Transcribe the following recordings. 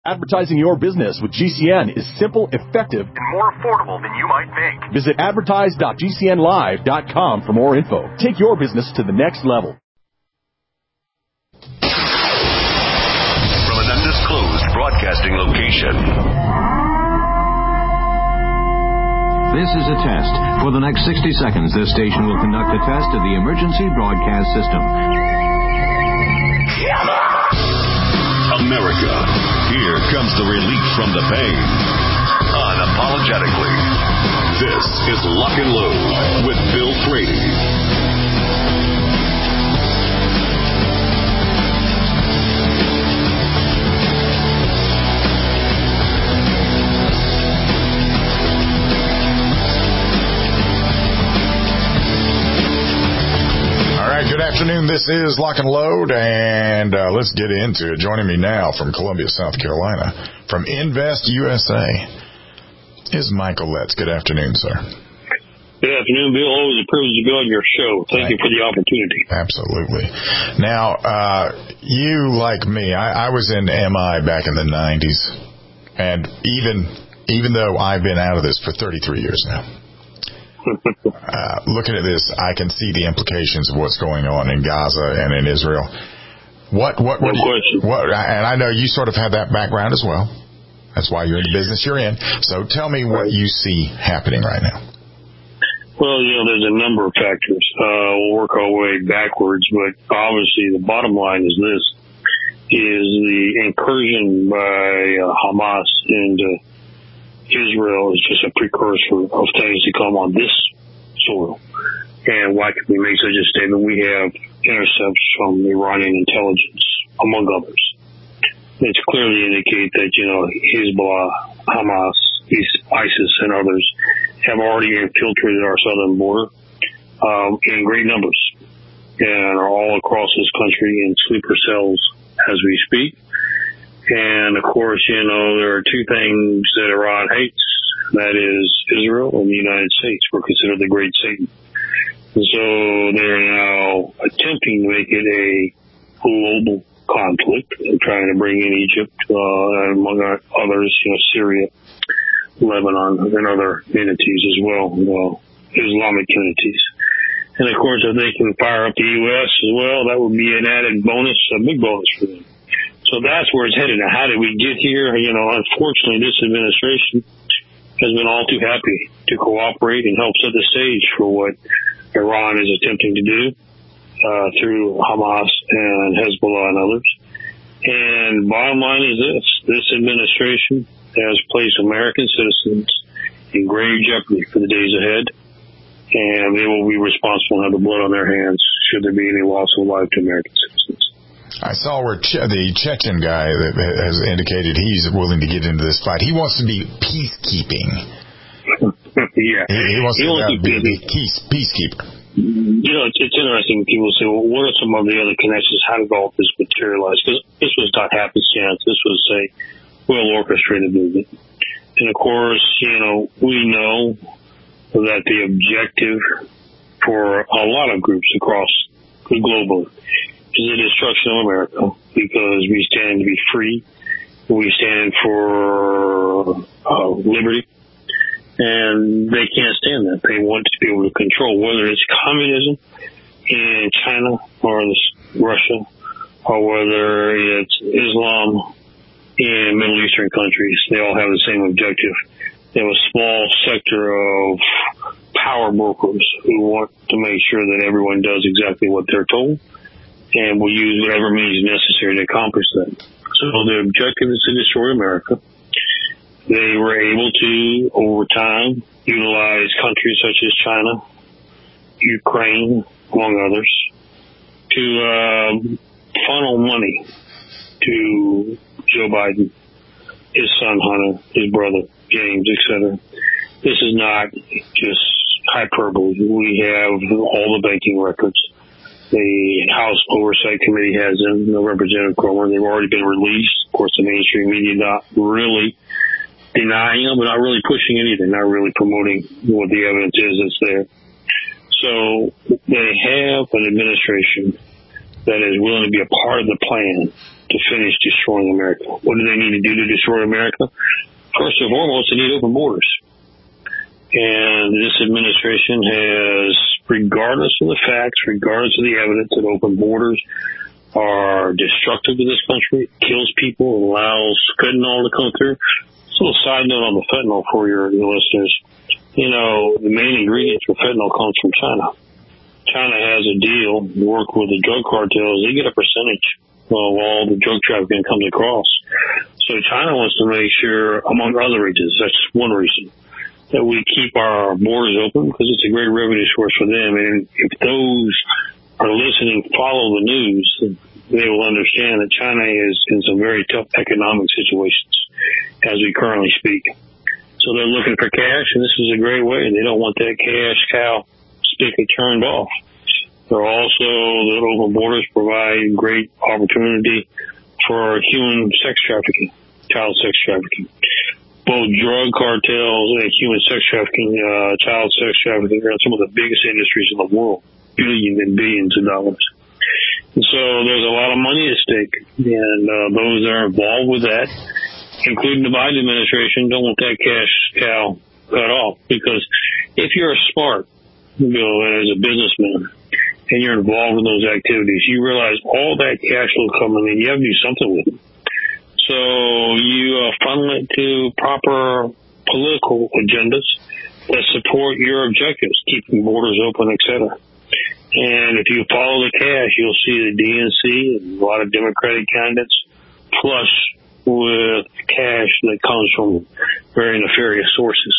Advertising your business with GCN is simple, effective, and more affordable than you might think. Visit advertise.gcnlive.com for more info. Take your business to the next level. From an undisclosed broadcasting location. This is a test. For the next 60 seconds, this station will conduct a test of the emergency broadcast system. America, here comes the relief from the pain. Unapologetically. This is Lock and Load with Bill Frady. Good afternoon. This is Lock and Load, and let's get into it. Joining me now from Columbia, South Carolina, from Invest USA, is Michael Letts. Good afternoon, sir. Good afternoon, Bill. Always a privilege to be on your show. Thank you for the opportunity. Absolutely. Now, you, like me, I was in MI back in the 90s, and even though I've been out of this for 33 years now, looking at this, I can see the implications of what's going on in Gaza and in Israel. And I know you sort of have that background as well. That's why you're in the business you're in. So tell me what you see happening right now. Well, there's a number of factors. We'll work our way backwards, but obviously the bottom line is this, is the incursion by Hamas into Israel is just a precursor of things to come on this soil. And why can we make such a statement? We have intercepts from Iranian intelligence, among others. It's clearly indicate that, Hezbollah, Hamas, ISIS, and others have already infiltrated our southern border in great numbers and are all across this country in sleeper cells as we speak. And, of course, there are two things that Iran hates. That is Israel and the United States. We're considered the great Satan. So they're now attempting to make it a global conflict and trying to bring in Egypt, among others, Syria, Lebanon, and other entities as well, Islamic entities. And, of course, if they can fire up the U.S. as well, that would be an added bonus, a big bonus for them. So that's where it's headed. Now, how did we get here? Unfortunately, this administration has been all too happy to cooperate and help set the stage for what Iran is attempting to do through Hamas and Hezbollah and others. And bottom line is this administration has placed American citizens in grave jeopardy for the days ahead, and they will be responsible and have the blood on their hands should there be any loss of life to American citizens. I saw where the Chechen guy that has indicated he's willing to get into this fight. He wants to be peacekeeping. Yeah. He wants to be a peacekeeper. It's interesting when people say, well, what are some of the other connections? How did all this materialize? Because this was not happenstance. This was a well-orchestrated movement. And, of course, we know that the objective for a lot of groups across the globe is the destruction of America, because we stand to be free, we stand for liberty, and they can't stand that. They want to be able to control, whether it's communism in China or Russia, or whether it's Islam in Middle Eastern countries. They all have the same objective. They have a small sector of power brokers who want to make sure that everyone does exactly what they're told, and will use whatever means necessary to accomplish that. So the objective is to destroy America. They were able to, over time, utilize countries such as China, Ukraine, among others, to funnel money to Joe Biden, his son Hunter, his brother James, etc. This is not just hyperbole. We have all the banking records. The House Oversight Committee has them, Representative Cromer. They've already been released. Of course, the mainstream media not really denying them, but not really pushing anything, not really promoting what the evidence is that's there. So they have an administration that is willing to be a part of the plan to finish destroying America. What do they need to do to destroy America? First and foremost, they need open borders. And this administration has, regardless of the facts, regardless of the evidence, that open borders are destructive to this country, kills people, allows fentanyl to come through. Just a little side note on the fentanyl for your listeners. You know, the main ingredients for fentanyl comes from China. China has a deal, work with the drug cartels. They get a percentage of all the drug trafficking comes across. So China wants to make sure, among other reasons, that's one reason, that we keep our borders open because it's a great revenue source for them. And if those are listening, follow the news, they will understand that China is in some very tough economic situations as we currently speak. So they're looking for cash, and this is a great way. They don't want that cash cow spigot turned off. They're also, the open borders provide great opportunity for human sex trafficking, child sex trafficking. Both drug cartels and human sex trafficking, child sex trafficking are some of the biggest industries in the world, billions and billions of dollars. And so there's a lot of money at stake, and those that are involved with that, including the Biden administration, don't want that cash cow cut off. Because if you're smart, you know, as a businessman, and you're involved in those activities, you realize all that cash will come in, and you have to do something with it. So you funnel it to proper political agendas that support your objectives, keeping borders open, etc. And if you follow the cash, you'll see the DNC and a lot of Democratic candidates flush with cash that comes from very nefarious sources.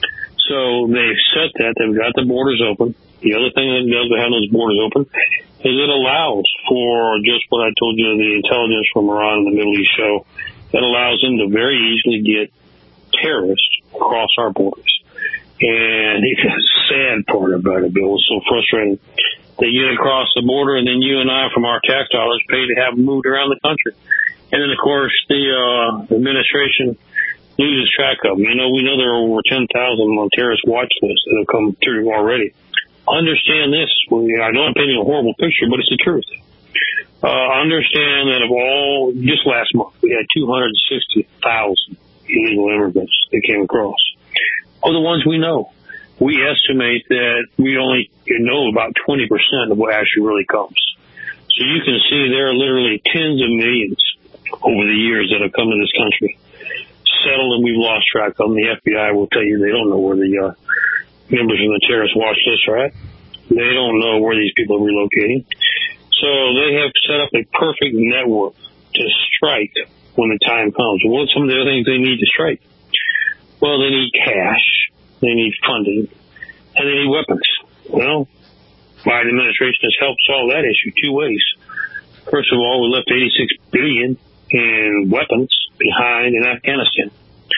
So they've set that. They've got the borders open. The other thing that does to have those borders open is it allows for just what I told you, the intelligence from Iran and the Middle East show, that allows them to very easily get terrorists across our borders. And the sad part about it, Bill, is so frustrating. They get across the border, and then you and I, from our tax dollars, pay to have them moved around the country. And then, of course, the administration loses track of them. You know, we know there are over 10,000 on terrorist watch lists that have come through already. Understand this. I know I'm painting a horrible picture, but it's the truth. Understand that of all, just last month, we had 260,000 illegal immigrants that came across. Of the ones we know, we estimate that we only know about 20% of what actually really comes. So you can see there are literally tens of millions over the years that have come to this country. Settled, and we've lost track of them. The FBI will tell you they don't know where the members of the terrorist watch list are at. They don't know where these people are relocating. So they have set up a perfect network to strike when the time comes. What are some of the other things they need to strike? Well, they need cash, they need funding, and they need weapons. Well, Biden administration has helped solve that issue two ways. First of all, we left $86 billion in weapons behind in Afghanistan.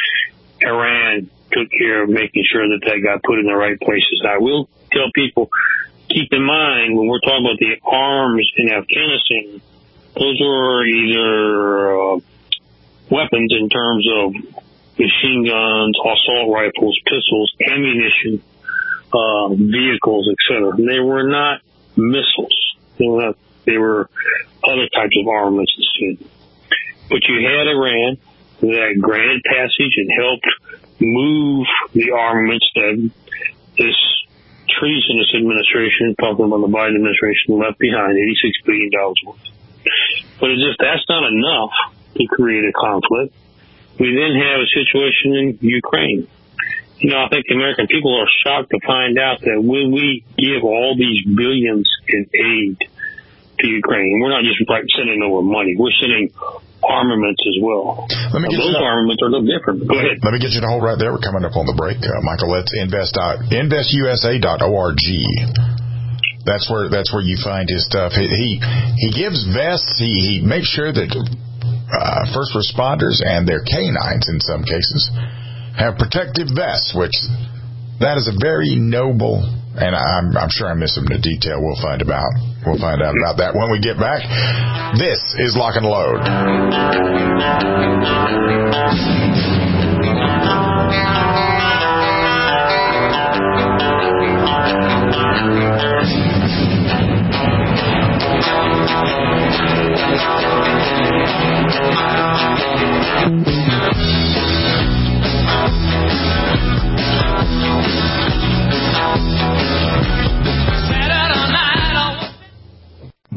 Iran took care of making sure that they got put in the right places. I will tell people, keep in mind, when we're talking about the arms in Afghanistan, those are either weapons in terms of machine guns, assault rifles, pistols, ammunition, vehicles, etc. They were not missiles. They were other types of armaments instead. But you had Iran that granted passage and helped move the armaments that this treasonous administration, talking about the Biden administration, left behind, $86 billion worth. But as if that's not enough to create a conflict, we then have a situation in Ukraine. You know, I think the American people are shocked to find out that when we give all these billions in aid to Ukraine, we're not just like sending over money, we're sending armaments as well. Those armaments are a little different. Go ahead. Let me get you to hold right there. We're coming up on the break. Michael, let's investusa.org. That's where you find his stuff. He gives vests. He makes sure that first responders and their canines, in some cases, have protective vests, which that is a very noble, and I'm sure I'm missing the detail. We'll find out about that when we get back. This is Lock and Load.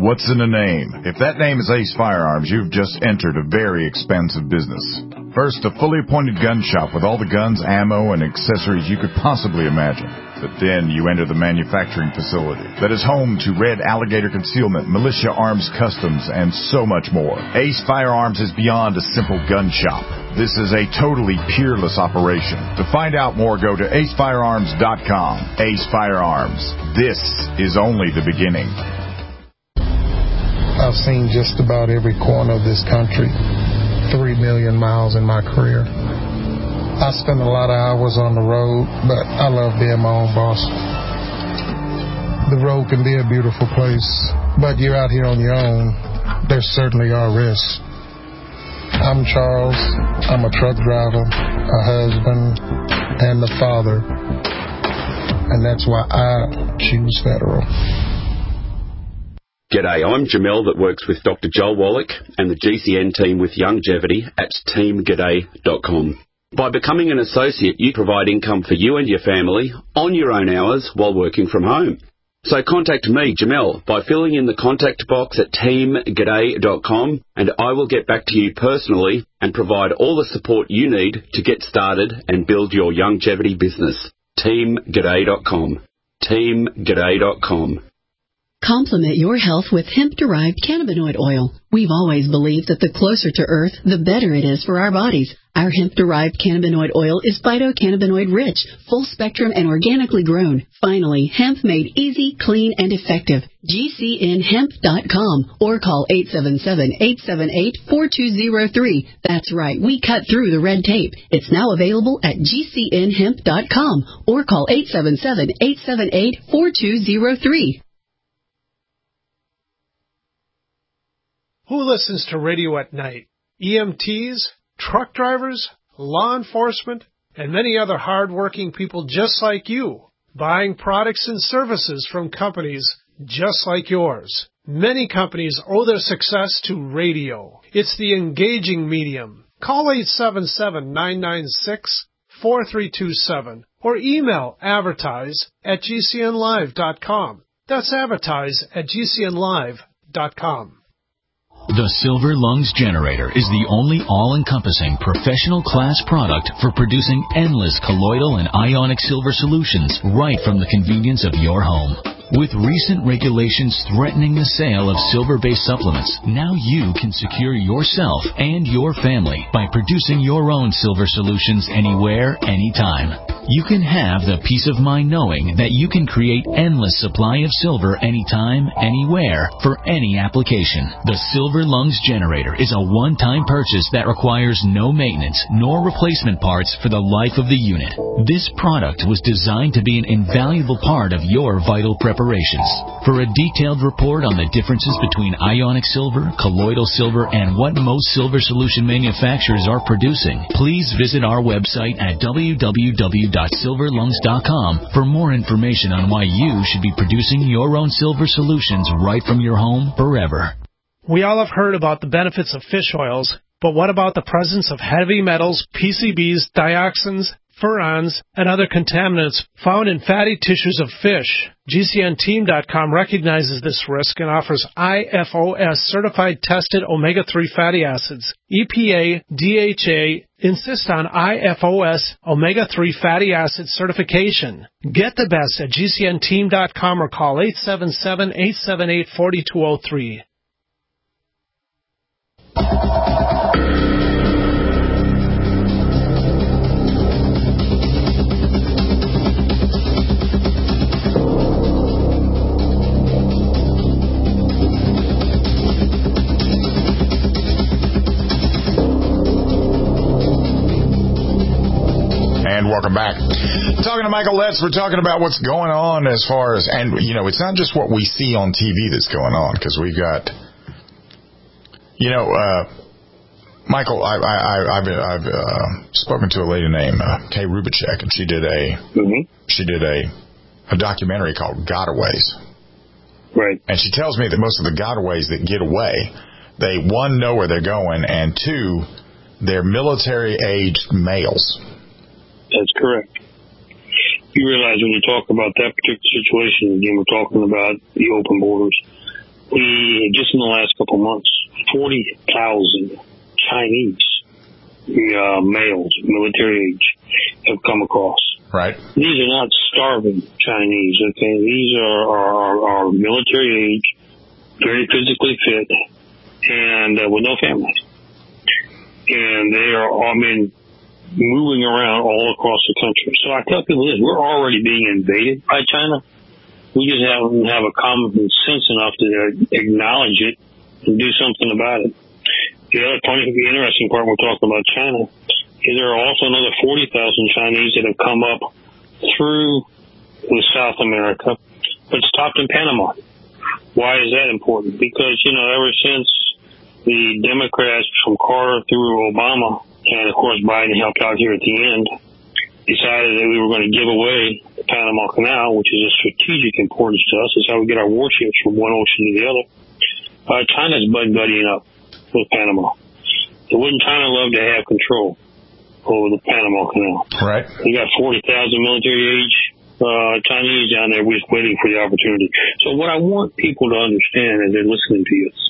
What's in a name? If that name is Ace Firearms, you've just entered a very expansive business. First, a fully appointed gun shop with all the guns, ammo, and accessories you could possibly imagine. But then you enter the manufacturing facility that is home to Red Alligator Concealment, Militia Arms Customs, and so much more. Ace Firearms is beyond a simple gun shop. This is a totally peerless operation. To find out more, go to acefirearms.com. Ace Firearms. This is only the beginning. I've seen just about every corner of this country. 3 million miles in my career. I spend a lot of hours on the road, but I love being my own boss. The road can be a beautiful place, but you're out here on your own. There certainly are risks. I'm Charles. I'm a truck driver, a husband, and a father. And that's why I choose Federal. G'day, I'm Jamel that works with Dr. Joel Wallach and the GCN team with Longevity at teamg'day.com. By becoming an associate, you provide income for you and your family on your own hours while working from home. So contact me, Jamel, by filling in the contact box at teamg'day.com, and I will get back to you personally and provide all the support you need to get started and build your longevity business. teamg'day.com. teamg'day.com. Complement your health with hemp-derived cannabinoid oil. We've always believed that the closer to Earth, the better it is for our bodies. Our hemp-derived cannabinoid oil is phytocannabinoid-rich, full-spectrum, and organically grown. Finally, hemp made easy, clean, and effective. GCNhemp.com or call 877-878-4203. That's right, we cut through the red tape. It's now available at GCNhemp.com or call 877-878-4203. Who listens to radio at night? EMTs, truck drivers, law enforcement, and many other hard-working people just like you, buying products and services from companies just like yours. Many companies owe their success to radio. It's the engaging medium. Call 877-996-4327 or email advertise@gcnlive.com. That's advertise@gcnlive.com. The Silver Lungs Generator is the only all-encompassing professional class product for producing endless colloidal and ionic silver solutions right from the convenience of your home. With recent regulations threatening the sale of silver-based supplements, now you can secure yourself and your family by producing your own silver solutions anywhere, anytime. You can have the peace of mind knowing that you can create endless supply of silver anytime, anywhere, for any application. The Silver Lungs Generator is a one-time purchase that requires no maintenance nor replacement parts for the life of the unit. This product was designed to be an invaluable part of your vital preparations. For a detailed report on the differences between ionic silver, colloidal silver, and what most silver solution manufacturers are producing, please visit our website at www.silverlungs.com for more information on why you should be producing your own silver solutions right from your home forever. We all have heard about the benefits of fish oils, but what about the presence of heavy metals, PCBs, dioxins, furans, and other contaminants found in fatty tissues of fish? GCNteam.com recognizes this risk and offers IFOS certified tested omega-3 fatty acids. EPA, DHA insist on IFOS omega-3 fatty acid certification. Get the best at GCNteam.com or call 877-878-4203. And welcome back. Talking to Michael Letts, we're talking about what's going on as far as, and you know, it's not just what we see on TV that's going on, because we've got, you know, Michael, I've spoken to a lady named Kay Rubachek, and she did a documentary called Gotaways. Right. And she tells me that most of the gotaways that get away, they, one, know where they're going, and two, they're military-aged males. That's correct. You realize when you talk about that particular situation, again, we're talking about the open borders. we, just in the last couple of months, 40,000 Chinese males, military age, have come across. Right. These are not starving Chinese, okay? These are military age, very physically fit, and with no families. And they are, moving around all across the country. So I tell people this, we're already being invaded by China. We just don't have a common sense enough to acknowledge it and do something about it. The other interesting part we're talking about China is there are also another 40,000 Chinese that have come up through South America, but stopped in Panama. Why is that important? Because, ever since the Democrats from Carter through Obama, and of course Biden helped out here at the end, decided that we were going to give away the Panama Canal, which is of strategic importance to us. It's how we get our warships from one ocean to the other. China's buddying up with Panama. So wouldn't China love to have control over the Panama Canal? Right. We got 40,000 military age Chinese down there. We're just waiting for the opportunity. So what I want people to understand as they're listening to this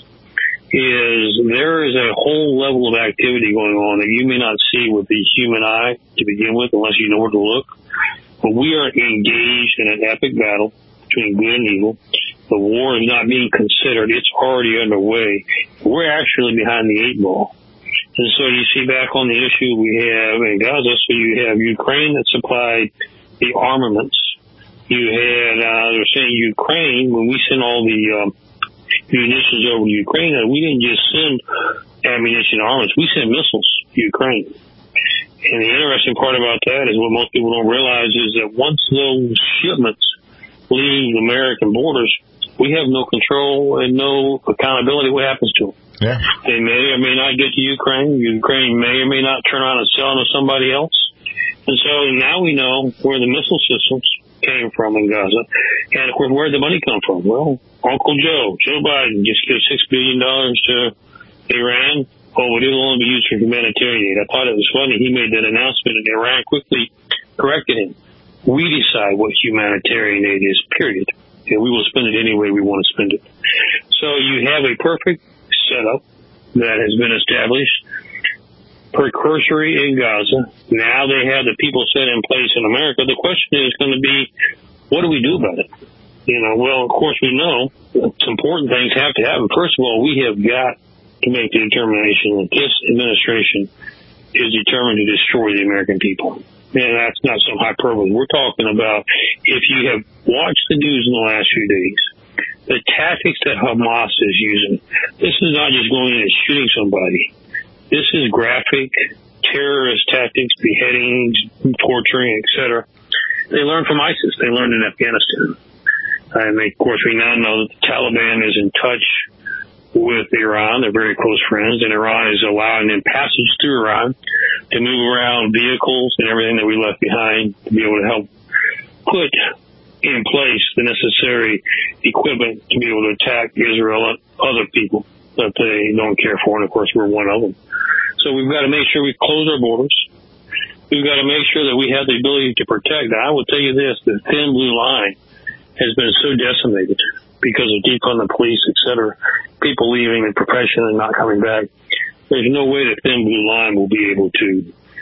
is there is a whole level of activity going on that you may not see with the human eye to begin with unless you know where to look. But we are engaged in an epic battle between good and evil. The war is not being considered. It's already underway. We're actually behind the 8 ball. And so you see back on the issue we have in Gaza, so you have Ukraine that supplied the armaments. You had, they're saying Ukraine, when we sent all the munitions over to Ukraine, we didn't just send ammunition and armaments, we sent missiles to Ukraine. And the interesting part about that is what most people don't realize is that once those shipments leave American borders, we have no control and no accountability what happens to them. Yeah. They may or may not get to Ukraine. Ukraine may or may not turn around and sell them to somebody else. And so now we know where the missile systems came from in Gaza. And, of course, where did the money come from? Well, Uncle Joe Biden, just gives $6 billion to Iran. Oh, but it'll only be used for humanitarian aid. I thought it was funny. He made that announcement, and Iran quickly corrected him. We decide what humanitarian aid is, period. And we will spend it any way we want to spend it. So you have a perfect setup that has been established, precursory in Gaza. Now they have the people set in place in America. The question is going to be, what do we do about it? Well, of course we know some important things have to happen. First of all, we have got to make the determination that this administration is determined to destroy the American people. And that's not some hyperbole. We're talking about, if you have watched the news in the last few days, the tactics that Hamas is using, this is not just going in and shooting somebody. This is graphic terrorist tactics, beheadings, torturing, etc. They learned from ISIS. They learned in Afghanistan. And of course, we now know that the Taliban is in touch with Iran. They're very close friends, and Iran is allowing them passage through Iran to move around vehicles and everything that we left behind to be able to help put in place the necessary equipment to be able to attack Israel and other people that they don't care for, and of course we're one of them. So we've got to make sure we close our borders. We've got to make sure that we have the ability to protect. Now, I will tell you this, the thin blue line has been so decimated because of defund the police, et cetera, people leaving the profession and not coming back. There's no way the thin blue line will be able to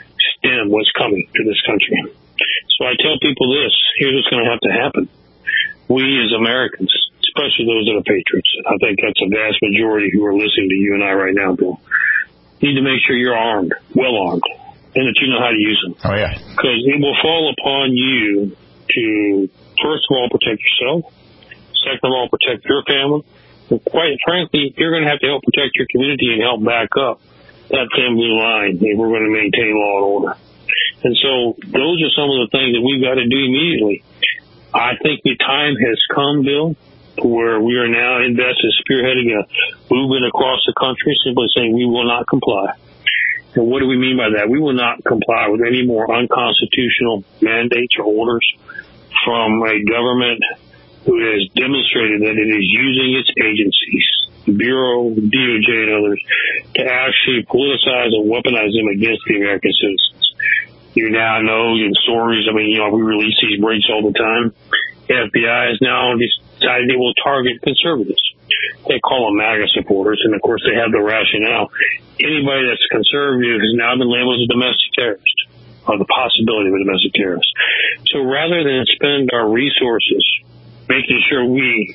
stem what's coming to this country. So I tell people this, here's what's going to have to happen. We as Americans, especially those that are patriots, I think that's a vast majority who are listening to you and I right now, Bill, need to make sure you're armed, well armed, and that you know how to use them. Oh, yeah. Because it will fall upon you to, first of all, protect yourself. Second of all, protect your family. And quite frankly, you're going to have to help protect your community and help back up that thin blue line if we're going to maintain law and order. And so those are some of the things that we've got to do immediately. I think the time has come, Bill, where we are now invested, spearheading a movement across the country, simply saying we will not comply. And what do we mean by that? We will not comply with any more unconstitutional mandates or orders from a government who has demonstrated that it is using its agencies, the Bureau, DOJ, and others, to actually politicize and weaponize them against the American citizens. You now know in stories, we release these breaks all the time. The FBI has now decided it will target conservatives. They call them MAGA supporters, and of course they have the rationale. Anybody that's conservative has now been labeled as a domestic terrorist, or the possibility of a domestic terrorist. So rather than spend our resources making sure we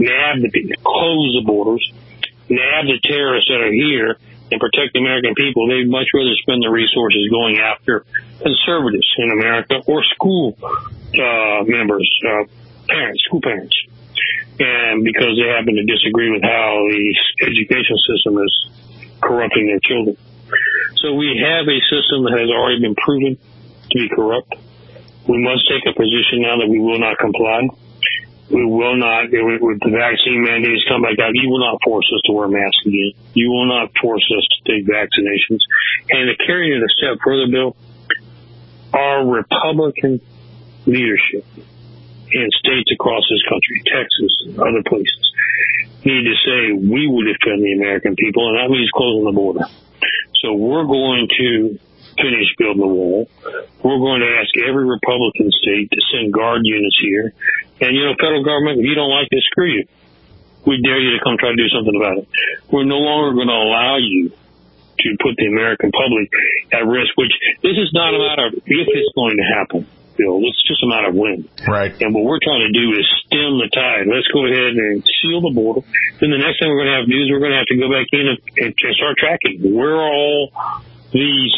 close the borders, nab the terrorists that are here, and protect the American people, they'd much rather spend their resources going after conservatives in America or school members, school parents. And because they happen to disagree with how the education system is corrupting their children. So we have a system that has already been proven to be corrupt. We must take a position now that we will not comply. We will not, with the vaccine mandates come back out, you will not force us to wear masks again. You will not force us to take vaccinations. And to carry it a step further, Bill, our Republican leadership in states across this country, Texas, other places, need to say we will defend the American people, and that means closing the border. So we're going to finish building the wall. We're going to ask every Republican state to send guard units here. And, federal government, if you don't like this, screw you. We dare you to come try to do something about it. We're no longer going to allow you to put the American public at risk, which this is not a matter of if it's going to happen, Bill. It's just a matter of when. Right. And what we're trying to do is stem the tide. Let's go ahead and seal the border. Then the next thing we're going to have to do is we're going to have to go back in and start tracking. Where are all these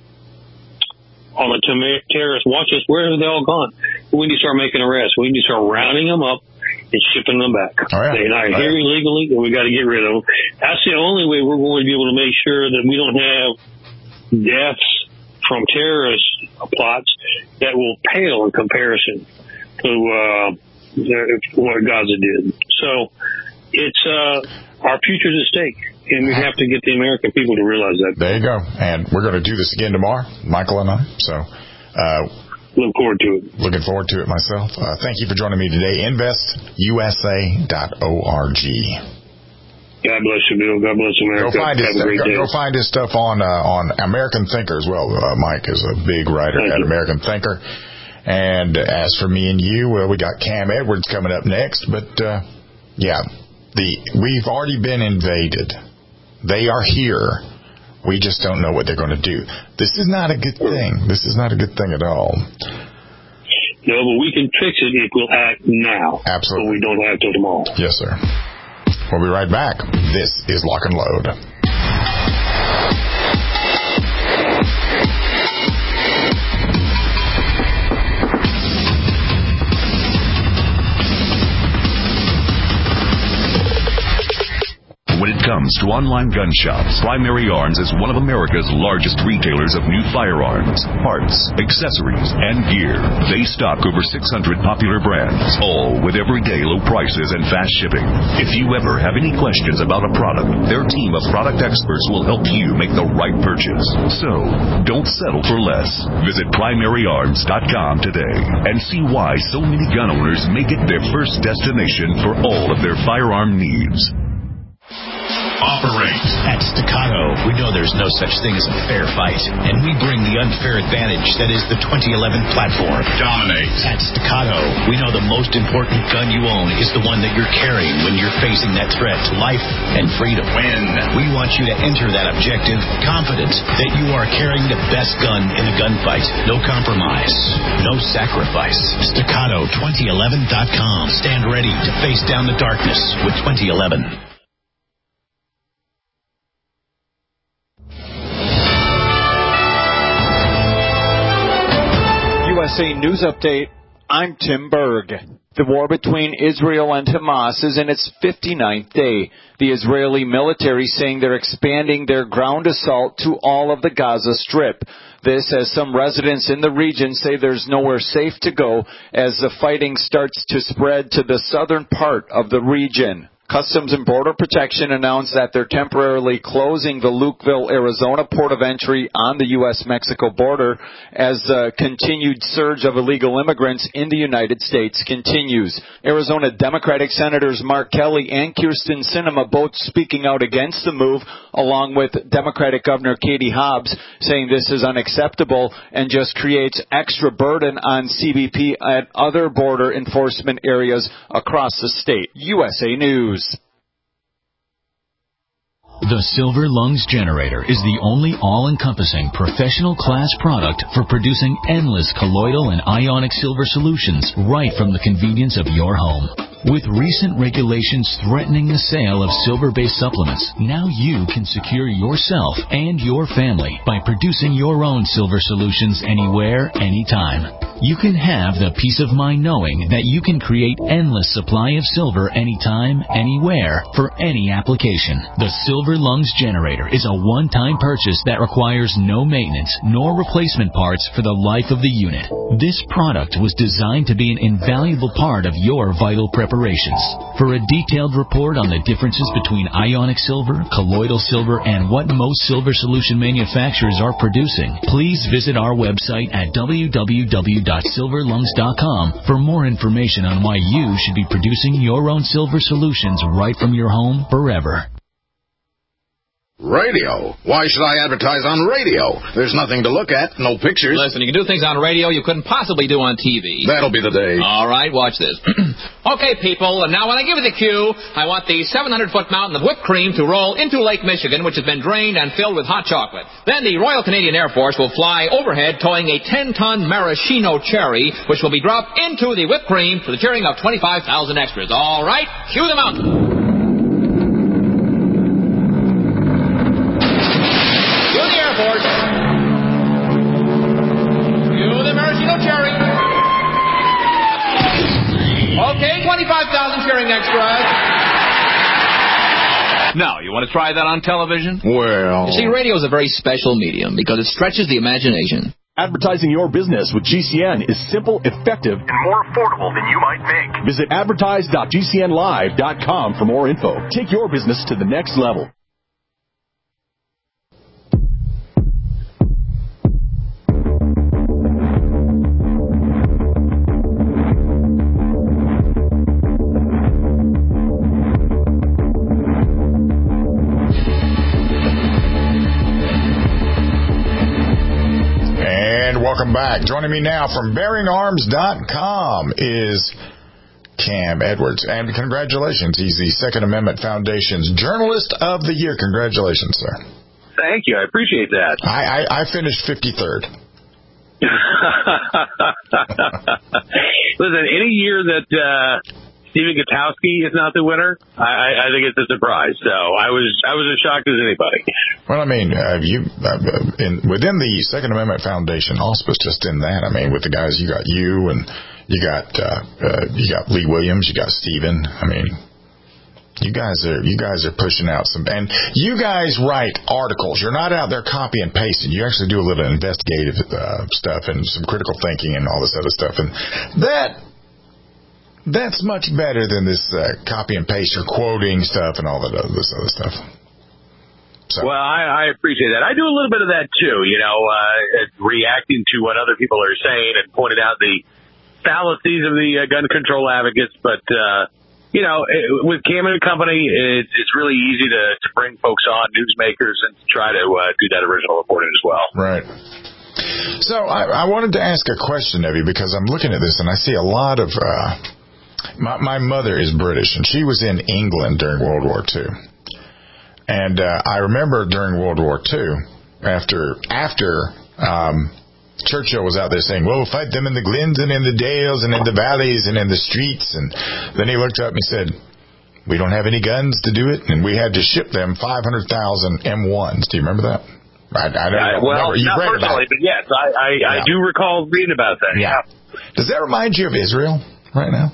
all the terrorists watch us? Where have they all gone? We need to start making arrests. We need to start rounding them up and shipping them back. Oh, yeah. They're not here illegally, and we got to get rid of them. That's the only way we're going to be able to make sure that we don't have deaths from terrorist plots that will pale in comparison to what Gaza did. So it's our future's at stake. And we have to get the American people to realize that. There you go. And we're going to do this again tomorrow, Michael and I. So, look forward to it. Looking forward to it myself. Thank you for joining me today. InvestUSA.org. God bless you, Bill. God bless America. Go find his stuff on American Thinker as well. Mike is a big writer at American Thinker. And as for me and you, well, we got Cam Edwards coming up next. But, we've already been invaded. They are here. We just don't know what they're going to do. This is not a good thing. This is not a good thing at all. No, but we can fix it if we'll act now. Absolutely. But we don't have till tomorrow. Yes, sir. We'll be right back. This is Lock and Load. When it comes to online gun shops, Primary Arms is one of America's largest retailers of new firearms, parts, accessories, and gear. They stock over 600 popular brands, all with everyday low prices and fast shipping. If you ever have any questions about a product, their team of product experts will help you make the right purchase. So, don't settle for less. Visit PrimaryArms.com today and see why so many gun owners make it their first destination for all of their firearm needs. Operate. At Staccato, we know there's no such thing as a fair fight, and we bring the unfair advantage that is the 2011 platform. Dominate. At Staccato, we know the most important gun you own is the one that you're carrying when you're facing that threat to life and freedom. Win. We want you to enter that objective confident that you are carrying the best gun in the gunfight. No compromise. No sacrifice. Staccato2011.com. Stand ready to face down the darkness with 2011. USA News Update, I'm Tim Berg. The war between Israel and Hamas is in its 59th day. The Israeli military saying they're expanding their ground assault to all of the Gaza Strip. This as some residents in the region say there's nowhere safe to go as the fighting starts to spread to the southern part of the region. Customs and Border Protection announced that they're temporarily closing the Lukeville, Arizona port of entry on the U.S.-Mexico border as the continued surge of illegal immigrants in the United States continues. Arizona Democratic Senators Mark Kelly and Kyrsten Sinema both speaking out against the move, along with Democratic Governor Katie Hobbs saying this is unacceptable and just creates extra burden on CBP and other border enforcement areas across the state. USA News. The Silver Lungs Generator is the only all-encompassing professional class product for producing endless colloidal and ionic silver solutions right from the convenience of your home. With recent regulations threatening the sale of silver-based supplements, now you can secure yourself and your family by producing your own silver solutions anywhere, anytime. You can have the peace of mind knowing that you can create endless supply of silver anytime, anywhere, for any application. The Silver Lungs Generator is a one-time purchase that requires no maintenance nor replacement parts for the life of the unit. This product was designed to be an invaluable part of your vital preparations. For a detailed report on the differences between ionic silver, colloidal silver, and what most silver solution manufacturers are producing, please visit our website at www.silverlungs.com for more information on why you should be producing your own silver solutions right from your home forever. Radio? Why should I advertise on radio? There's nothing to look at, no pictures. Listen, you can do things on radio you couldn't possibly do on TV. That'll be the day. All right, watch this. Okay, people, and now when I give you the cue, I want the 700-foot mountain of whipped cream to roll into Lake Michigan, which has been drained and filled with hot chocolate. Then the Royal Canadian Air Force will fly overhead towing a 10-ton maraschino cherry, which will be dropped into the whipped cream for the cheering of 25,000 extras. All right, cue the mountain. Okay, 25,000 cheering extras. Now, you want to try that on television? Well... You see, radio is a very special medium because it stretches the imagination. Advertising your business with GCN is simple, effective, and more affordable than you might think. Visit advertise.gcnlive.com for more info. Take your business to the next level. Welcome back. Joining me now from BearingArms.com is Cam Edwards. And congratulations. He's the Second Amendment Foundation's Journalist of the Year. Congratulations, sir. Thank you. I appreciate that. I finished 53rd. Listen, any year that Stephen Gutowski is not the winner, I think it's a surprise. So I was as shocked as anybody. Well, I mean, within the Second Amendment Foundation auspice, just in that, I mean, with the guys, you got you and you got Lee Williams, you got Stephen. I mean, you guys are pushing out some, and you guys write articles. You're not out there copy and pasting. You actually do a little investigative stuff and some critical thinking and all this other stuff, and that's much better than this copy and paste or quoting stuff and all this other stuff. So. Well, I appreciate that. I do a little bit of that too, reacting to what other people are saying and pointing out the fallacies of the gun control advocates. But, with Cam and Company, it's really easy to bring folks on, newsmakers, and try to do that original reporting as well. Right. So I wanted to ask a question of you because I'm looking at this and I see a lot of my mother is British and she was in England during World War II. And I remember during World War II, after Churchill was out there saying, well, we'll fight them in the glens and in the dales and in the valleys and in the streets. And then he looked up and he said, we don't have any guns to do it. And we had to ship them 500,000 M1s. Do you remember that? I don't know. Well, not personally, but yes, I do recall reading about that. Yeah. Does that remind you of Israel right now?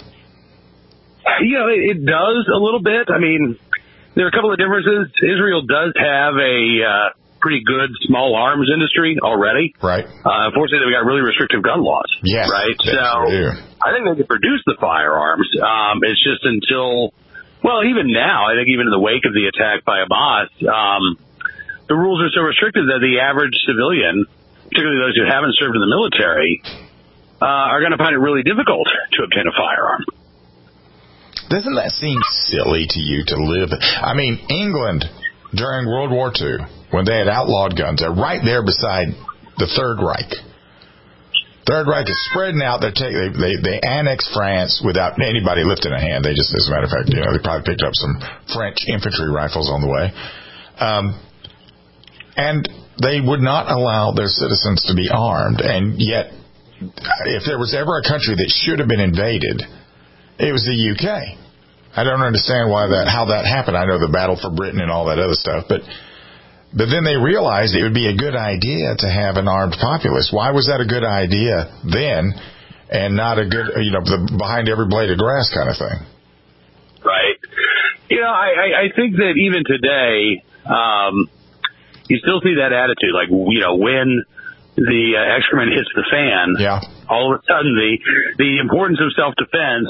It does a little bit. I mean, there are a couple of differences. Israel does have a pretty good small arms industry already. Right. Unfortunately, they've got really restrictive gun laws. Yes. Right. So I think they can produce the firearms. It's just until, even now, I think even in the wake of the attack by Hamas, the rules are so restricted that the average civilian, particularly those who haven't served in the military, are going to find it really difficult to obtain a firearm. Doesn't that seem silly to you to live? I mean, England during World War II, when they had outlawed guns, they're right there beside the Third Reich. Third Reich is spreading out. They annexed France without anybody lifting a hand. They just, as a matter of fact, they probably picked up some French infantry rifles on the way. And they would not allow their citizens to be armed. And yet, if there was ever a country that should have been invaded, it was the UK. I don't understand how that happened. I know the battle for Britain and all that other stuff, but then they realized it would be a good idea to have an armed populace. Why was that a good idea then, and not a good, the behind every blade of grass kind of thing? Right. I think that even today, you still see that attitude. Like, when the excrement hits the fan, all of a sudden the importance of self-defense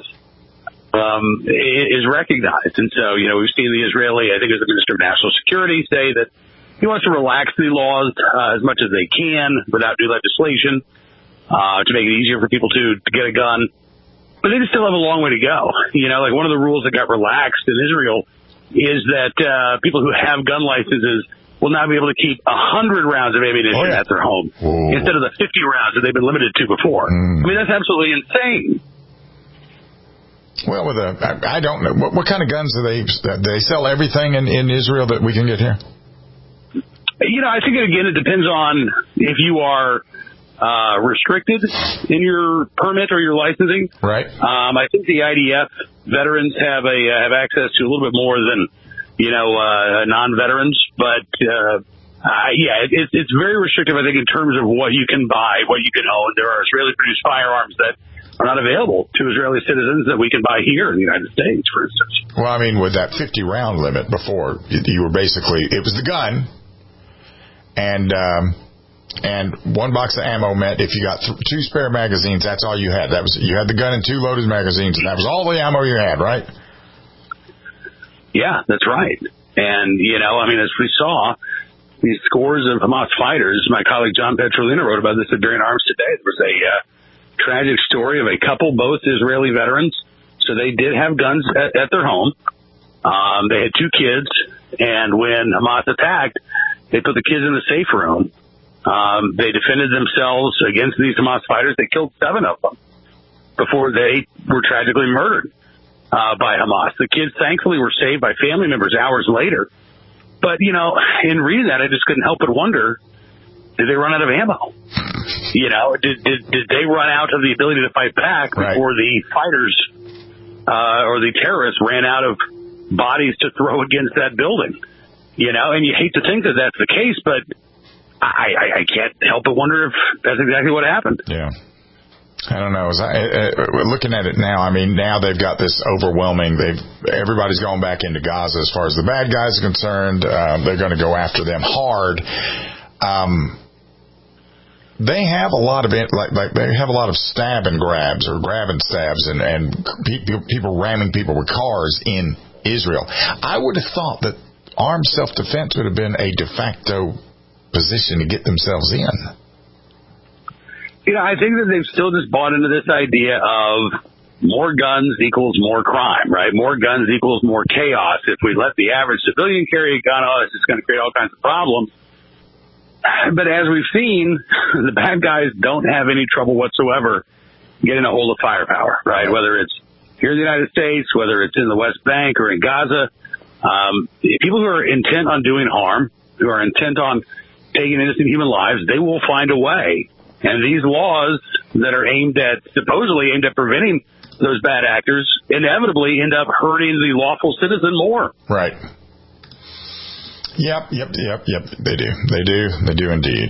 is recognized. And so, we've seen the Israeli, I think it was the Minister of National Security, say that he wants to relax the laws as much as they can without new legislation to make it easier for people to get a gun. But they still have a long way to go. Like one of the rules that got relaxed in Israel is that people who have gun licenses will now be able to keep 100 rounds of ammunition at their home instead of the 50 rounds that they've been limited to before. I mean, that's absolutely insane. Well, I don't know. What kind of guns do they sell everything in Israel that we can get here? I think, again, it depends on if you are restricted in your permit or your licensing. Right. I think the IDF veterans have access to a little bit more than, non-veterans. But, it's very restrictive, I think, in terms of what you can buy, what you can own. There are Israeli-produced firearms that are not available to Israeli citizens that we can buy here in the United States, for instance. Well, I mean, with that 50-round limit before, you were basically, it was the gun, and one box of ammo meant if you got 2 spare magazines, that's all you had. You had the gun and 2 loaded magazines, and that was all the ammo you had, right? Yeah, that's right. And, as we saw, these scores of Hamas fighters, my colleague John Petrolina wrote about this during Arms Today. There was a tragic story of a couple, both Israeli veterans. So they did have guns at their home. They had 2 kids, and when Hamas attacked, they put the kids in the safe room. They defended themselves against these Hamas fighters. They killed 7 of them before they were tragically murdered by Hamas. The kids, thankfully, were saved by family members hours later. But, in reading that, I just couldn't help but wonder, did they run out of ammo? Did they run out of the ability to fight back before the fighters or the terrorists ran out of bodies to throw against that building? And you hate to think that that's the case, but I can't help but wonder if that's exactly what happened. Yeah. I don't know. Looking at it now, I mean, now they've got this overwhelming. Everybody's going back into Gaza as far as the bad guys are concerned. They're going to go after them hard. They have a lot of they have a lot of stab and grabs or grab and stabs and people ramming people with cars in Israel. I would have thought that armed self-defense would have been a de facto position to get themselves in. I think that they've still just bought into this idea of more guns equals more crime, right? More guns equals more chaos. If we let the average civilian carry a gun, it's just going to create all kinds of problems. But as we've seen, the bad guys don't have any trouble whatsoever getting a hold of firepower, right? Whether it's here in the United States, whether it's in the West Bank or in Gaza, people who are intent on doing harm, who are intent on taking innocent human lives, they will find a way. And these laws that are supposedly aimed at preventing those bad actors, inevitably end up hurting the lawful citizen more. Right. Yep. They do indeed.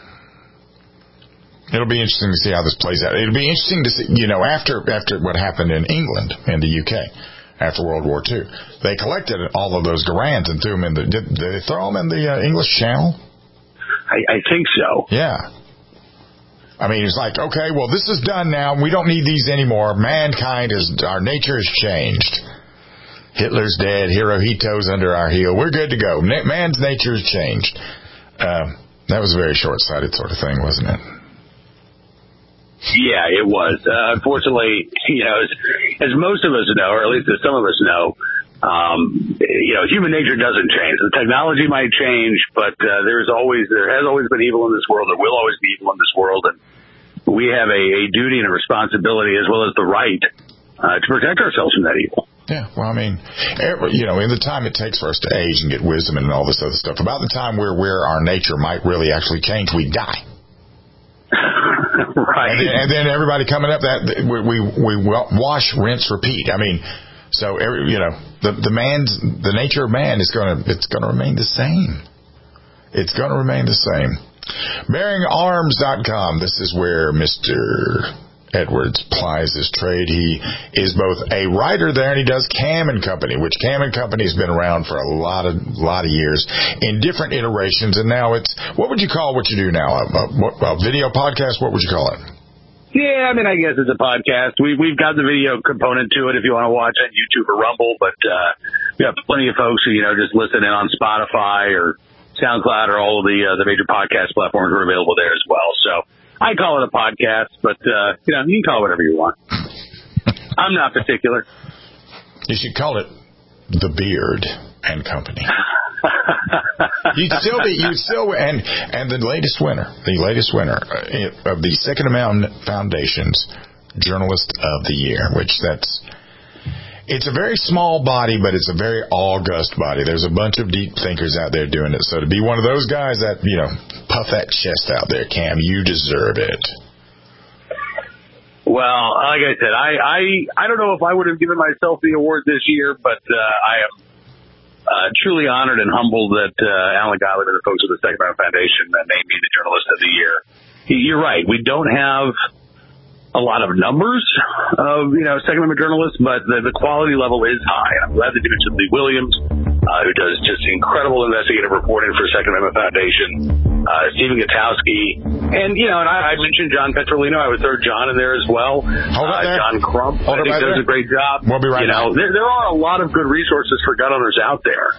It'll be interesting to see how this plays out. It'll be interesting to see, after what happened in England and the UK after World War II, they collected all of those Garans and threw them in did they throw them in the English Channel? I think so. Yeah. I mean, it's like, okay, well, this is done now. We don't need these anymore. Our nature has changed. Hitler's dead. Hirohito's under our heel. We're good to go. Man's nature has changed. That was a very short-sighted sort of thing, wasn't it? Yeah, it was. Unfortunately, as most of us know, or at least as some of us know, human nature doesn't change. The technology might change, but there has always been evil in this world. There will always be evil in this world, and we have a duty and a responsibility, as well as the right, to protect ourselves from that evil. Yeah, well, I mean, in the time it takes for us to age and get wisdom and all this other stuff, about the time where our nature might really actually change, we die. Right. And then everybody coming up, that we wash, rinse, repeat. I mean, so the nature of man is going to remain the same. It's going to remain the same. BearingArms.com. This is where Mr. Edwards plies his trade. He is both a writer there, and he does Cam & Company, which Cam & Company has been around for a lot of years in different iterations. And now what would you call what you do now? A video podcast? What would you call it? Yeah, I mean, I guess it's a podcast. We've got the video component to it if you want to watch it on YouTube or Rumble, but we have plenty of folks who, just listen in on Spotify or SoundCloud or all of the major podcast platforms are available there as well. So I call it a podcast, but, you can call it whatever you want. I'm not particular. You should call it The Beard and Company. You'd still, and the latest winner of the Second Amendment Foundation's Journalist of the Year, it's a very small body, but it's a very august body. There's a bunch of deep thinkers out there doing it. So to be one of those guys that, puff that chest out there, Cam, you deserve it. Well, like I said, I don't know if I would have given myself the award this year, but I am truly honored and humbled that Alan Gottlieb and the folks of the Second Amendment Foundation named me the Journalist of the Year. You're right. We don't have a lot of numbers of, Second Amendment journalists, but the quality level is high. I'm glad that you mentioned Lee Williams, who does just incredible investigative reporting for Second Amendment Foundation, Stephen Gutowski, and I mentioned John Petrolino. I would throw John in there as well. John Crump, I think does a great job. We'll be right back. There are a lot of good resources for gun owners out there.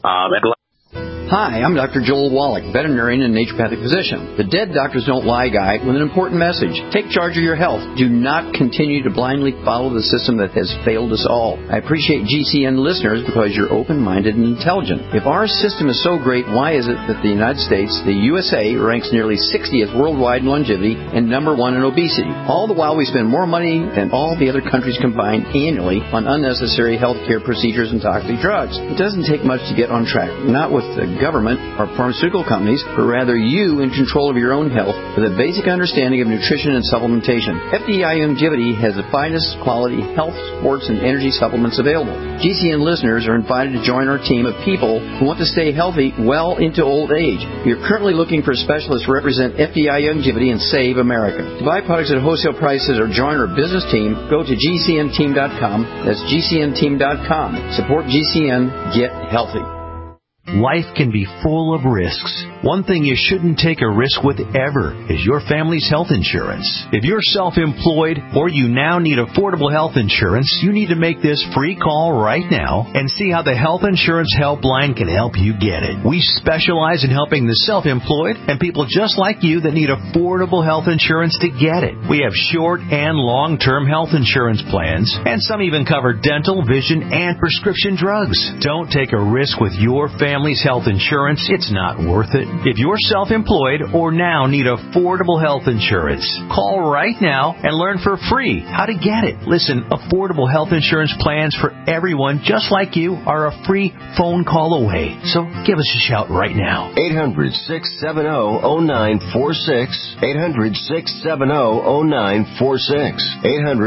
Hi, I'm Dr. Joel Wallach, veterinarian and naturopathic physician. The Dead Doctors Don't Lie guide with an important message. Take charge of your health. Do not continue to blindly follow the system that has failed us all. I appreciate GCN listeners because you're open-minded and intelligent. If our system is so great, why is it that the United States, the USA, ranks nearly 60th worldwide in longevity and number 1 in obesity? All the while we spend more money than all the other countries combined annually on unnecessary healthcare procedures and toxic drugs. It doesn't take much to get on track. Not with the government or pharmaceutical companies, but rather you in control of your own health with a basic understanding of nutrition and supplementation. FDI Longevity has the finest quality health, sports, and energy supplements available. GCN listeners are invited to join our team of people who want to stay healthy well into old age. We are currently looking for specialists to represent FDI Longevity and Save America. To buy products at wholesale prices or join our business team, go to GCNteam.com. That's GCNteam.com. Support GCN. Get healthy. Life can be full of risks. One thing you shouldn't take a risk with ever is your family's health insurance. If you're self-employed or you now need affordable health insurance, you need to make this free call right now and see how the Health Insurance Helpline can help you get it. We specialize in helping the self-employed and people just like you that need affordable health insurance to get it. We have short and long-term health insurance plans, and some even cover dental, vision, and prescription drugs. Don't take a risk with your family's health insurance. It's not worth it. If you're self-employed or now need affordable health insurance, call right now and learn for free how to get it. Listen, affordable health insurance plans for everyone just like you are a free phone call away. So give us a shout right now. 800-670-0946. 800-670-0946.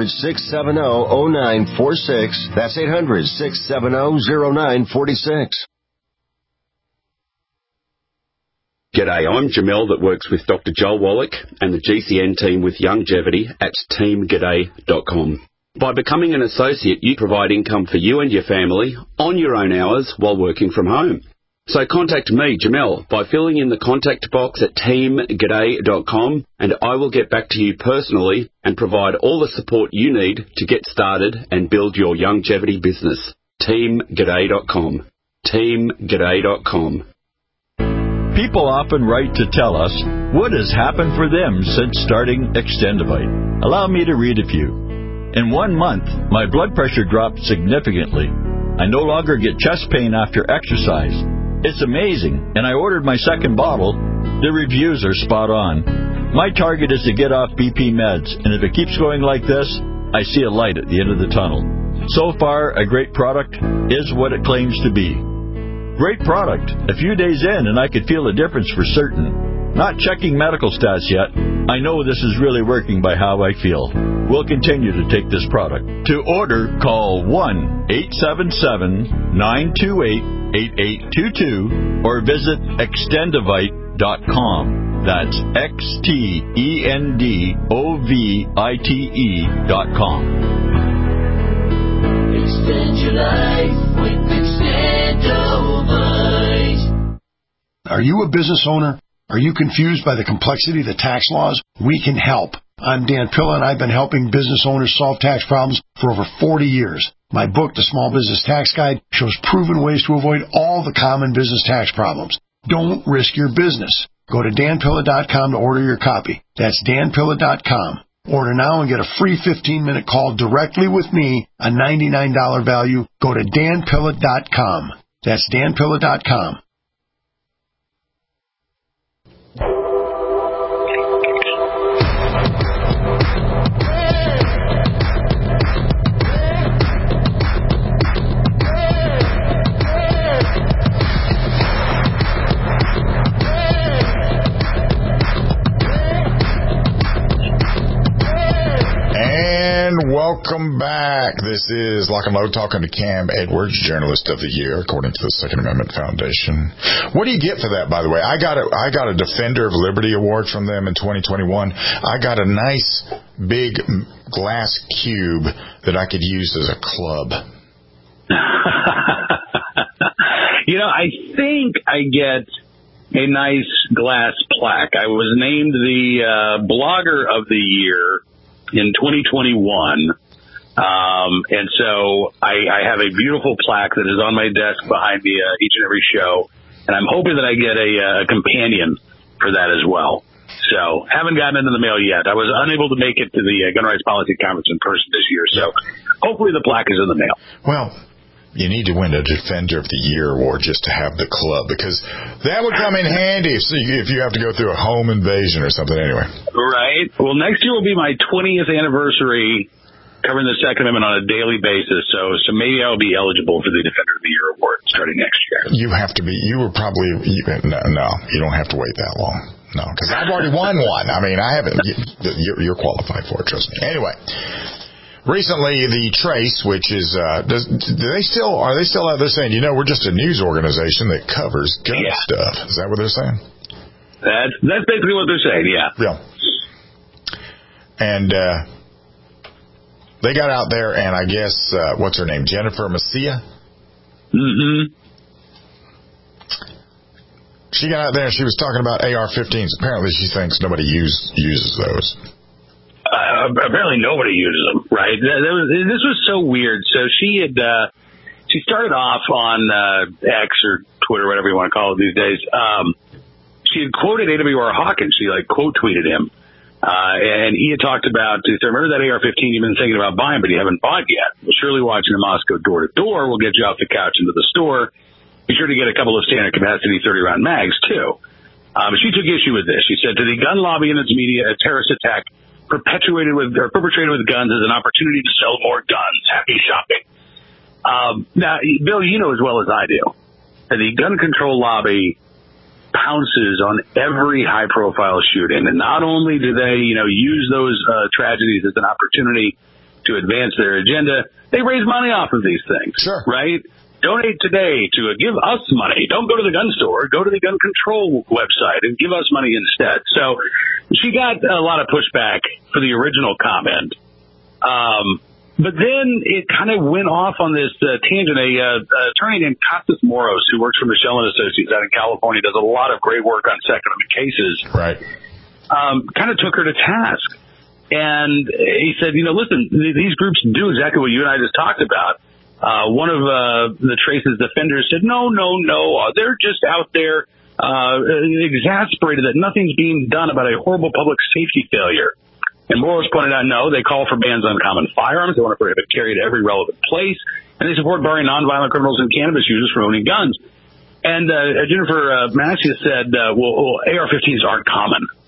800-670-0946. That's 800-670-0946. G'day, I'm Jamel that works with Dr. Joel Wallach and the GCN team with Longevity at teamg'day.com. By becoming an associate, you provide income for you and your family on your own hours while working from home. So contact me, Jamel, by filling in the contact box at teamg'day.com, and I will get back to you personally and provide all the support you need to get started and build your longevity business. teamg'day.com. teamg'day.com. People often write to tell us what has happened for them since starting Extendivite. Allow me to read a few. In 1 month, my blood pressure dropped significantly. I no longer get chest pain after exercise. It's amazing, and I ordered my second bottle. The reviews are spot on. My target is to get off BP meds, and if it keeps going like this, I see a light at the end of the tunnel. So far, a great product is what it claims to be. Great product. A few days in, and I could feel a difference for certain. Not checking medical stats yet. I know this is really working by how I feel. We'll continue to take this product. To order, call 1-877-928-8822 or visit extendovite.com. That's XTENDOVITE.com. Extend your life with Extendovite. Are you a business owner? Are you confused by the complexity of the tax laws? We can help. I'm Dan Pilla, and I've been helping business owners solve tax problems for over 40 years. My book, The Small Business Tax Guide, shows proven ways to avoid all the common business tax problems. Don't risk your business. Go to danpilla.com to order your copy. That's danpilla.com. Order now and get a free 15-minute call directly with me, a $99 value. Go to danpilla.com. That's danpilla.com. Welcome back. This is Lock and Load talking to Cam Edwards, Journalist of the Year, according to the Second Amendment Foundation. What do you get for that, by the way? I got a Defender of Liberty award from them in 2021. I got a nice big glass cube that I could use as a club. I think I get a nice glass plaque. I was named the Blogger of the Year in 2021. And so I have a beautiful plaque that is on my desk behind me each and every show. And I'm hoping that I get a companion for that as well. So haven't gotten into the mail yet. I was unable to make it to the Gun Rights Policy Conference in person this year. So hopefully the plaque is in the mail. Well, you need to win a Defender of the Year award just to have the club, because that would come in handy if you have to go through a home invasion or something anyway. Right. Well, next year will be my 20th anniversary covering the Second Amendment on a daily basis. So maybe I'll be eligible for the Defender of the Year award starting next year. You have to be. You were probably no. You don't have to wait that long. No, because I've already won one. I mean, I haven't. You're qualified for it. Trust me. Anyway. Recently, the Trace, which is, are they still out there saying, we're just a news organization that covers gun stuff? Is that what they're saying? That's basically what they're saying, yeah. Yeah. And, they got out there, and I guess, what's her name? Jennifer Messia? Mm-hmm. She got out there and she was talking about AR-15s. Apparently, she thinks nobody uses those. Apparently nobody uses them, right? This was so weird. So she started off on X or Twitter, whatever you want to call it these days. She had quoted A.W.R. Hawkins. She quote tweeted him, and he had talked about. He said, "Remember that AR-15 you've been thinking about buying, but you haven't bought yet? Well, surely watching the Moscow door to door will get you off the couch into the store. Be sure to get a couple of standard capacity 30-round mags too." She took issue with this. She said, "To the gun lobby and its media, a terrorist attack perpetrated with guns is an opportunity to sell more guns. Happy shopping." Now, Bill, you know as well as I do that the gun control lobby pounces on every high-profile shooting, and not only do they, use those tragedies as an opportunity to advance their agenda, they raise money off of these things. Sure. Right? Donate today to give us money. Don't go to the gun store. Go to the gun control website and give us money instead. So she got a lot of pushback for the original comment. But then it kind of went off on this tangent. A attorney named Costas Moros, who works for Michelle & Associates out in California, does a lot of great work on Second Amendment cases. Right. Kind of took her to task. And he said, listen, these groups do exactly what you and I just talked about. One of the Trace's defenders said, no, they're just out there exasperated that nothing's being done about a horrible public safety failure. And Morris pointed out, no, they call for bans on common firearms. They want to prohibit carry to every relevant place. And they support barring nonviolent criminals and cannabis users from owning guns. And Jennifer Massia said, well, AR-15s aren't common.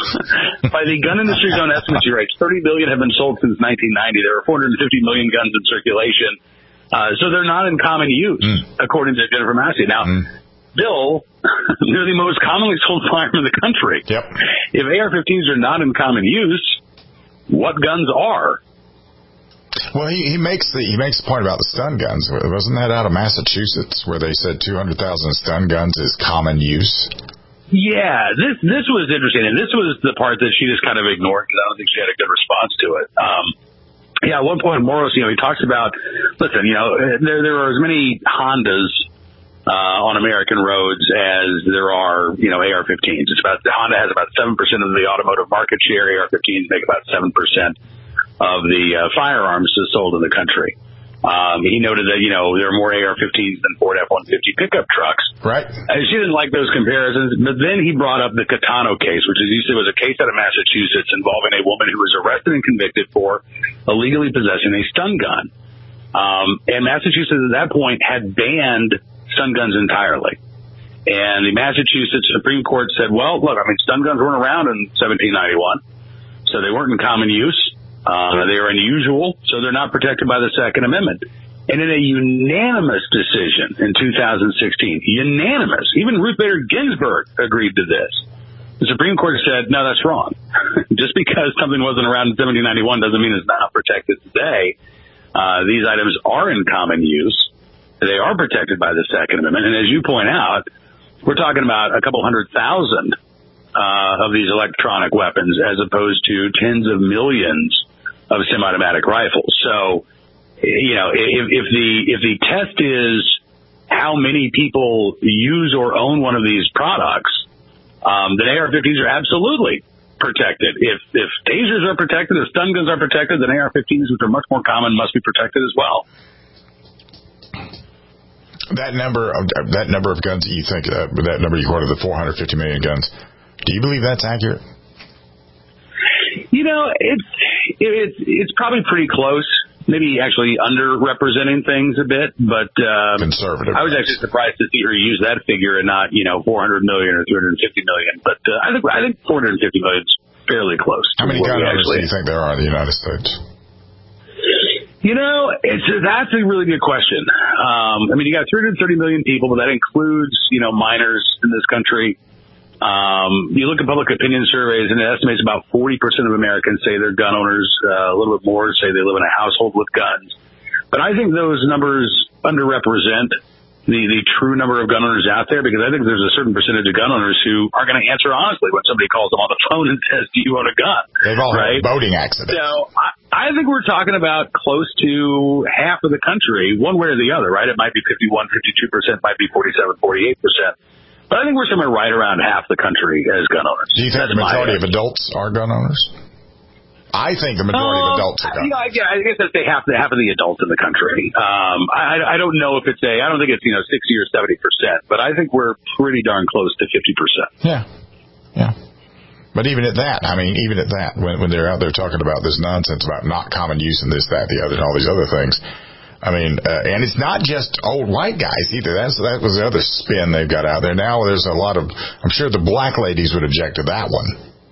By the gun industry's own estimates, you're right, 30 billion have been sold since 1990. There are 450 million guns in circulation. So they're not in common use, according to Jennifer Massey. Now, Bill, they're the most commonly sold firearm in the country. Yep. If AR-15s are not in common use, what guns are? Well, he makes the point about the stun guns. Wasn't that out of Massachusetts where they said 200,000 stun guns is common use? Yeah, this was interesting, and this was the part that she just kind of ignored because I don't think she had a good response to it. At one point, Moros, he talks about, listen, there are as many Hondas on American roads as there are, AR-15s. Honda has about 7% of the automotive market share. AR-15s make about 7% of the firearms sold in the country. He noted that, there are more AR-15s than Ford F-150 pickup trucks. Right. She didn't like those comparisons, but then he brought up the Catano case, which was a case out of Massachusetts involving a woman who was arrested and convicted for illegally possessing a stun gun. And Massachusetts at that point had banned stun guns entirely. And the Massachusetts Supreme Court said, well, look, stun guns weren't around in 1791, so they weren't in common use. They are unusual, so they're not protected by the Second Amendment. And in a unanimous decision in 2016, unanimous, even Ruth Bader Ginsburg agreed to this. The Supreme Court said, no, that's wrong. Just because something wasn't around in 1791 doesn't mean it's not protected today. These items are in common use. They are protected by the Second Amendment. And as you point out, we're talking about a couple 100,000 of these electronic weapons as opposed to tens of millions of semi-automatic rifles. So, if the test is how many people use or own one of these products, then AR-15s are absolutely protected. If tasers are protected, if stun guns are protected, then AR-15s, which are much more common, must be protected as well. That number of guns that you think, that number you quoted, the 450 million guns, do you believe that's accurate? It's probably pretty close. Maybe actually underrepresenting things a bit, but conservative. I was actually surprised to see her use that figure and not 400 million or 350 million. But I think 450 million is fairly close. How many gun owners do you think there are in the United States? That's a really good question. You got 330 million people, but that includes minors in this country. You look at public opinion surveys, and it estimates about 40% of Americans say they're gun owners. A little bit more say they live in a household with guns. But I think those numbers underrepresent the true number of gun owners out there, because I think there's a certain percentage of gun owners who are going to answer honestly when somebody calls them on the phone and says, do you own a gun? They've all had boating accidents. So I think we're talking about close to half of the country, one way or the other, right? It might be 51, 52%, might be 47, 48%. But I think we're somewhere right around half the country as gun owners. Do you think the majority of adults are gun owners? I think the majority of adults are gun owners. I guess I'd say half of the adults in the country. I don't know if I don't think it's 60 or 70%, but I think we're pretty darn close to 50%. Yeah. But even at that, when they're out there talking about this nonsense about not common use and this, that, the other, and all these other things. And it's not just old white guys either. That was the other spin they've got out there. Now there's a lot of, I'm sure the black ladies would object to that one.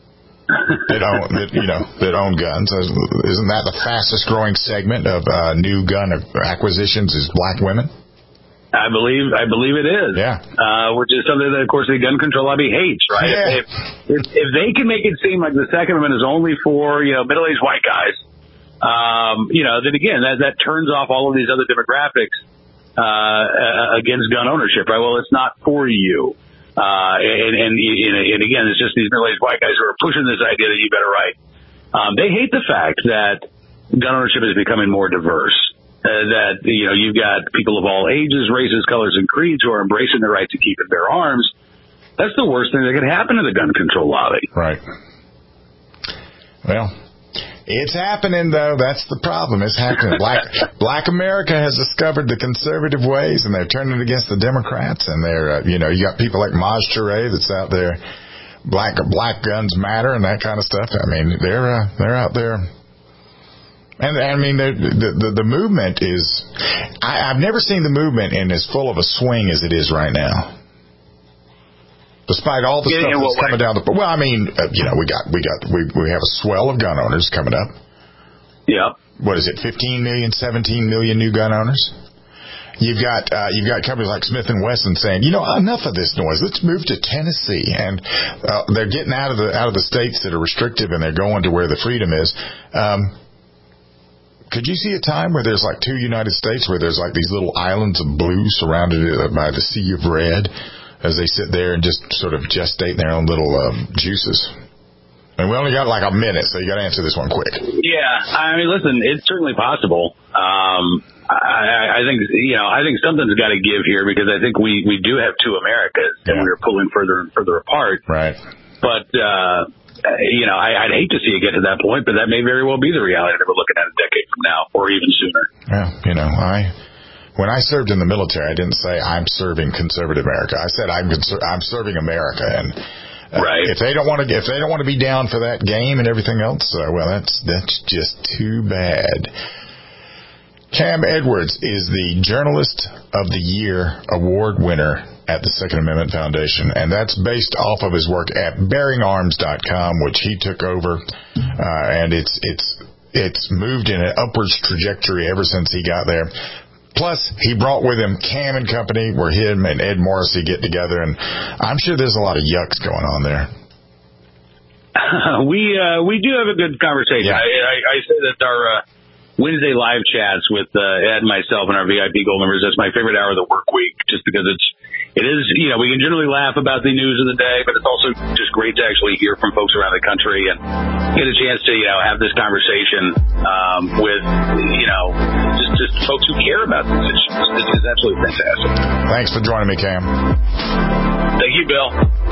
that own guns. Isn't that the fastest growing segment of new gun acquisitions is black women? I believe it is. Yeah. Which is something that, of course, the gun control lobby hates, right? Yeah. If they can make it seem like the Second Amendment is only for, middle-aged white guys, then again, that turns off all of these other demographics against gun ownership, right? Well, it's not for you. And again, it's just these middle-aged white guys who are pushing this idea that you better write. They hate the fact that gun ownership is becoming more diverse. That, you've got people of all ages, races, colors, and creeds who are embracing the right to keep and bear arms. That's the worst thing that could happen to the gun control lobby. Right. Well, it's happening, though. That's the problem. It's happening. Black America has discovered the conservative ways, and they're turning against the Democrats. And they're, you got people like Maj Touré that's out there. Black guns matter and that kind of stuff. They're out there. And the movement is. I've never seen the movement in as full of a swing as it is right now. Despite all the stuff that's coming down the... Well, I mean, we have a swell of gun owners coming up. Yeah. What is it, 15 million, 17 million new gun owners? You've got companies like Smith & Wesson saying, enough of this noise. Let's move to Tennessee. And they're getting out of the states that are restrictive, and they're going to where the freedom is. Could you see a time where there's like 2 United States where there's like these little islands of blue surrounded by the sea of red as they sit there and just sort of gestate their own little juices? And we only got like a minute, so you got to answer this one quick. Yeah, I mean, listen, it's certainly possible. I think something's got to give here, because I think we do have 2 Americas, and we're pulling further and further apart. Right. But I'd hate to see it get to that point, but that may very well be the reality that we're looking at a decade from now, or even sooner. Yeah, when I served in the military, I didn't say I'm serving conservative America. I said I'm serving America, and. Right. If they don't want to be down for that game and everything else, well, that's just too bad. Cam Edwards is the Journalist of the Year award winner at the Second Amendment Foundation, and that's based off of his work at BearingArms.com, which he took over, and it's moved in an upwards trajectory ever since he got there. Plus, he brought with him Cam and Company, where him and Ed Morrissey get together, and I'm sure there's a lot of yucks going on there. We do have a good conversation. Yeah. I say that our Wednesday live chats with Ed and myself and our VIP Gold members, that's my favorite hour of the work week, just because it is, we can generally laugh about the news of the day, but it's also just great to actually hear from folks around the country and get a chance to, have this conversation with, just folks who care about these issues. It's absolutely fantastic. Thanks for joining me, Cam. Thank you, Bill.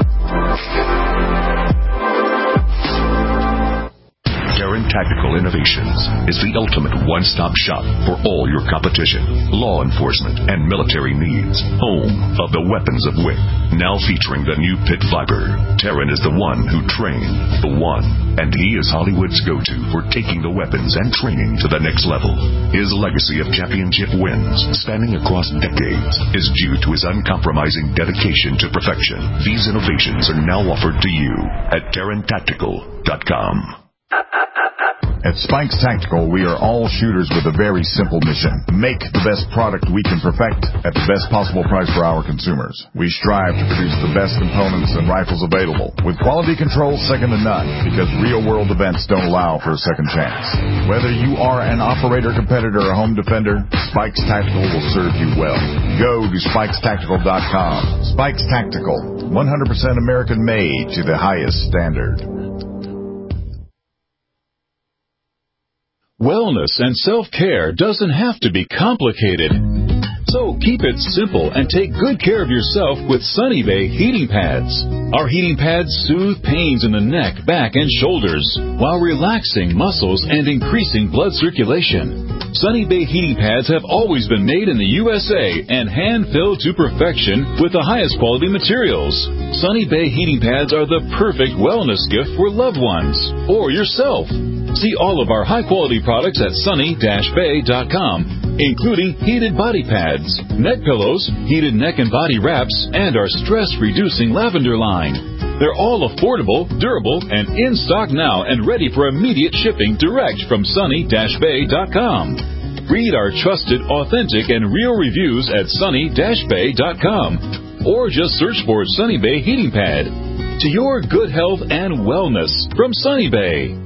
Tarrant Tactical Innovations is the ultimate one-stop shop for all your competition, law enforcement, and military needs. Home of the weapons of WIC. Now featuring the new Pit Viper. Tarrant is the one who trained the one, and he is Hollywood's go-to for taking the weapons and training to the next level. His legacy of championship wins, spanning across decades, is due to his uncompromising dedication to perfection. These innovations are now offered to you at TarrantTactical.com. At Spikes Tactical, we are all shooters with a very simple mission. Make the best product we can perfect at the best possible price for our consumers. We strive to produce the best components and rifles available, with quality control second to none, because real-world events don't allow for a second chance. Whether you are an operator, competitor, or home defender, Spikes Tactical will serve you well. Go to SpikesTactical.com. Spikes Tactical, 100% American-made to the highest standard. Wellness and self-care doesn't have to be complicated. So keep it simple and take good care of yourself with Sunny Bay heating pads. Our heating pads soothe pains in the neck, back, and shoulders while relaxing muscles and increasing blood circulation. Sunny Bay heating pads have always been made in the USA and hand-filled to perfection with the highest quality materials. Sunny Bay heating pads are the perfect wellness gift for loved ones or yourself. See all of our high-quality products at sunny-bay.com, including heated body pads, neck pillows, heated neck and body wraps, and our stress-reducing lavender line. They're all affordable, durable, and in stock now and ready for immediate shipping direct from sunny-bay.com. Read our trusted, authentic, and real reviews at sunny-bay.com, or just search for Sunny Bay Heating Pad. To your good health and wellness from Sunny Bay.